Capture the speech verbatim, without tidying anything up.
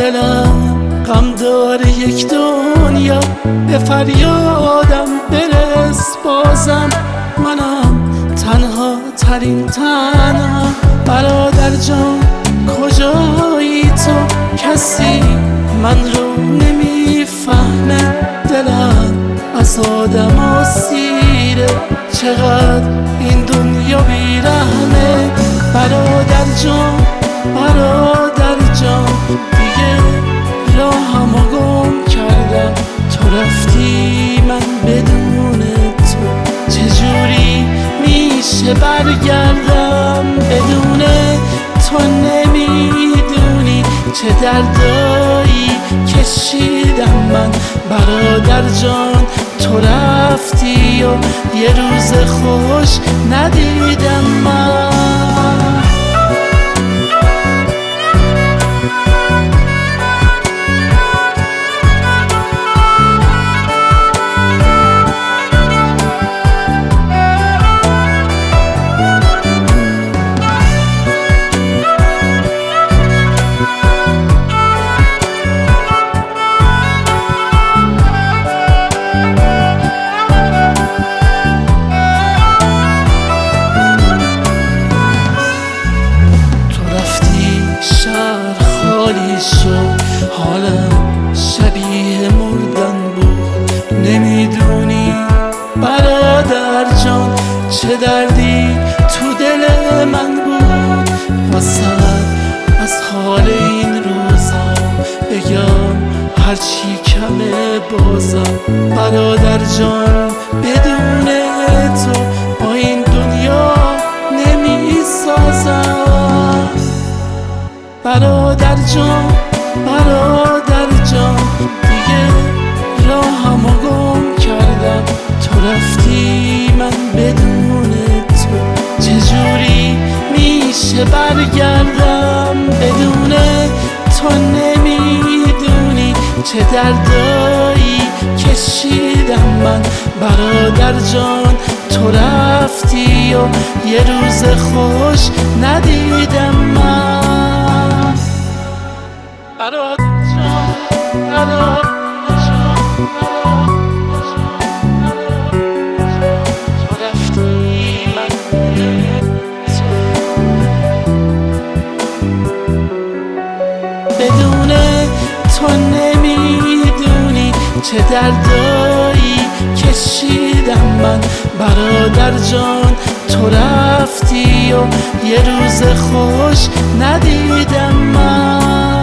دلم غم داره یک دنیا، به فریادم برس بازم. منم تنها ترین تنها، برادر جان کجایی تو؟ کسی من رو نمیفهمه، دلم از آدم اسیره، چقدر این دنیا بیرحمه. برادر جان برادر جان دیگه راهمو گم کردم، تو رفتی من بدون تو چجوری میشه برگردم؟ بدون تو نمیدونی چه دردایی کشیدم من. برادر جان تو رفتی و یه روز خوش ندیدم من. حالم شبیه مردن بود، نمیدونی برادر جان چه دردی تو دل من بود. واسه از حال این روزا بگم هرچی کمه بازم. برادر جان بدون تو با این دنیا نمیسازم. برادر جان برادر جان دیگه راهمو گم کردم، تو رفتی من بدون تو چجوری میشه برگردم؟ بدون تو نمیدونی چه دردایی کشیدم من. برادر جان تو رفتی و یه روز خوش ندیدم من. برادر جان برادر جان تو رفتی من بدون تو نمیدونی چه دردایی کشیدم من. برادر جان تو رفتی و یه روز خوش ندیدم من.